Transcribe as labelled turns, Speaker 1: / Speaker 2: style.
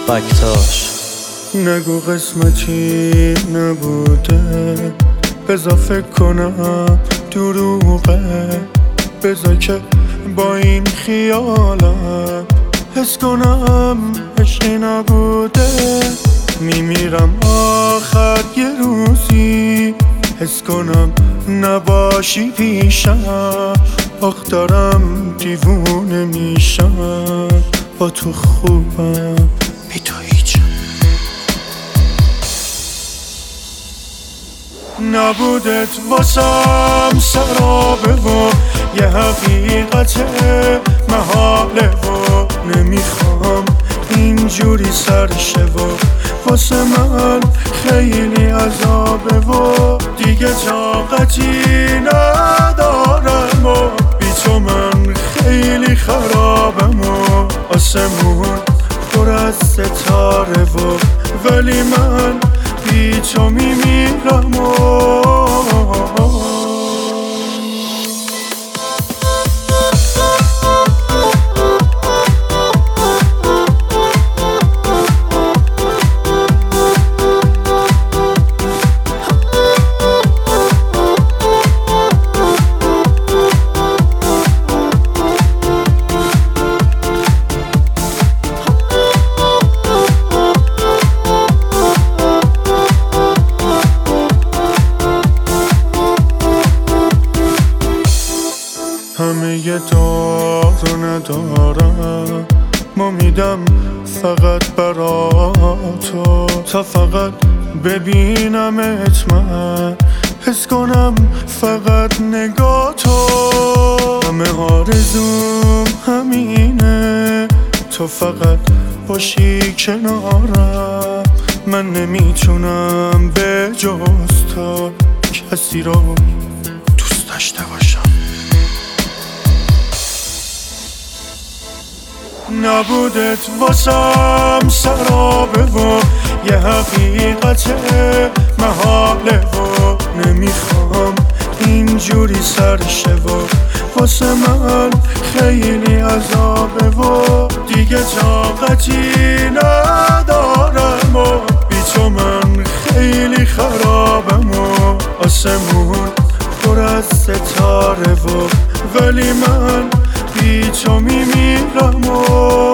Speaker 1: فکتاش.
Speaker 2: نگو قسمتی نبوده، بذار فکر کنم دروغه، بذار که با این خیالم حس کنم عشقی نبوده. میمیرم آخر یه روزی حس کنم نباشی پیشم، آخ دارم دیوونه میشم، با تو خوبم بی تو هیچم. نبودت واسم سرابه و یه حقیقت محاله و نمیخوام اینجوری سرشه و واسه من خیلی عذابه و دیگه طاقتی ندارم و بی تو من خیلی خرابم و آسمون پر از ستاره و ولی من بی تو میمیرم و همه یه دارو ندارم، ما میدم فقط برا تو، تا فقط ببینمت من حس کنم فقط نگاه تو. همه آرزوم همینه، تو فقط باشی کنارم، من نمیتونم به جز تو کسی رو دوست داشته باشم. نبودت واسم سرابه و یه حقیقت محاله و نمیخوام اینجوری سرشه و واسه من خیلی عذابه و دیگه طاقتی ندارم و بی تو من خیلی خرابم و آسمون پر از ستاره و ولی من بی تو میمیرم و